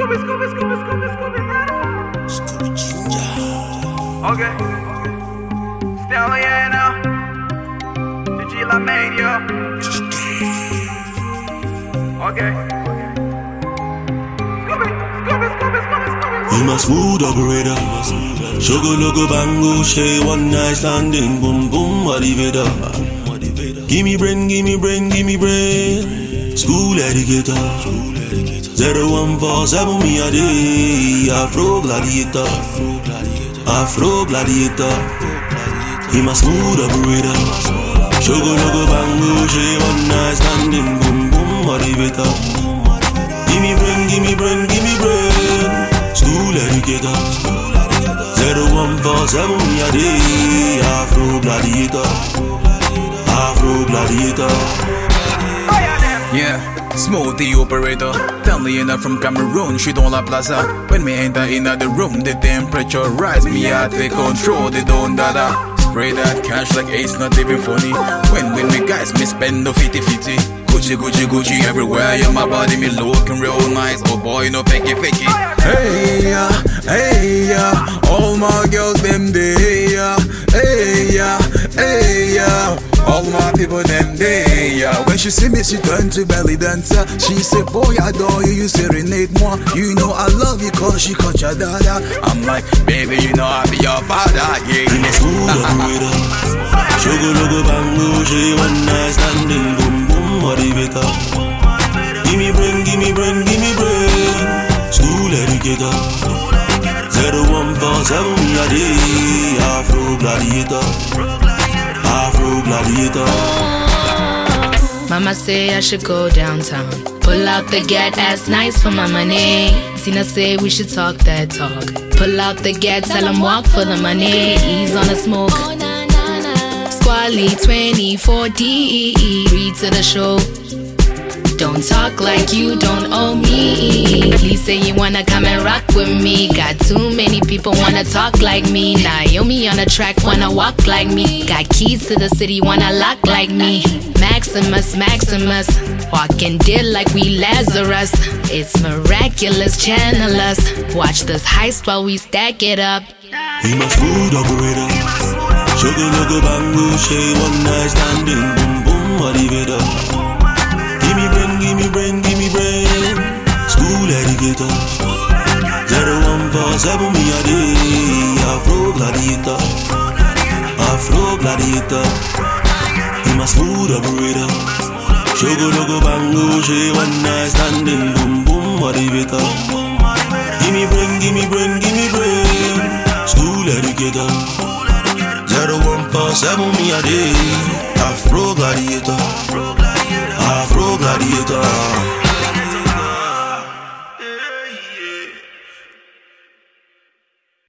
Scooby Ginger. Okay. Still yeah now. Vigila Mania. Okay. I'm a smooth operator. Sugar logo bango, shay one night standing, boom boom, motivator. Give me brain, give me brain, give me brain. School educator. 0147 me a day. Afro gladiator. Afro gladiator. I'm a smooth operator. Sugar logo bango, shay one night standing, boom boom, motivator. Give me brain, give me brain, give me brain. School educator. 0147 me a day. Afro gladiator. Afro gladiator. Yeah, smoothie operator. Family enough from Cameroon, she don't la plaza. When me enter in the room, the temperature rise. Me I take control, they don't dada. Spray that cash like it's not even funny. When we guys, me spend no 50-50. Gucci, Gucci, Gucci everywhere. Yeah, my body me looking real nice. Oh boy, no fakey, fakey. Hey yeah, all my girls them day yeah. Hey yeah, all my people them day yeah. When she see me, she turn to belly dancer. She say, boy, I adore you, you serenade more. You know I love you cause she caught your dada. I'm like, baby, you know I be your father. Yeah, I'm a smooth operator. Sugar logo bango, she one night standing, boom boom, motivator. Give me brain, give me brain, give me brain. School educator. 0147 me a day. Afro gladiator. Afro gladiator. Mama say I should go downtown. Pull out the gat, ass nice for my money. Tina say we should talk that talk. Pull out the gat, tell him walk for the money. Ease on the smoke. Squally 2040. Read to the show. Don't talk like you don't owe me. Please say you wanna come and rock with me. Got too many people wanna talk like me. Naomi on the track wanna walk like me. Got keys to the city wanna lock like me. Maximus, Maximus, walking dead like we Lazarus. It's miraculous, channel us. Watch this heist while we stack it up. I'm a smooth operator. Sugar logo bango, shay one night standing, boom boom, motivator. Give me brain, give me brain, give me brain. School educator. 0147 me a day. Afro gladiator. Afro gladiator. I'm a smooth operator. Sugar logo bango, she one night standing, boom boom, motivator. Give me brain, give me brain, give me brain. School educator. 0147 me a day. Afro gladiator. Afro gladiator.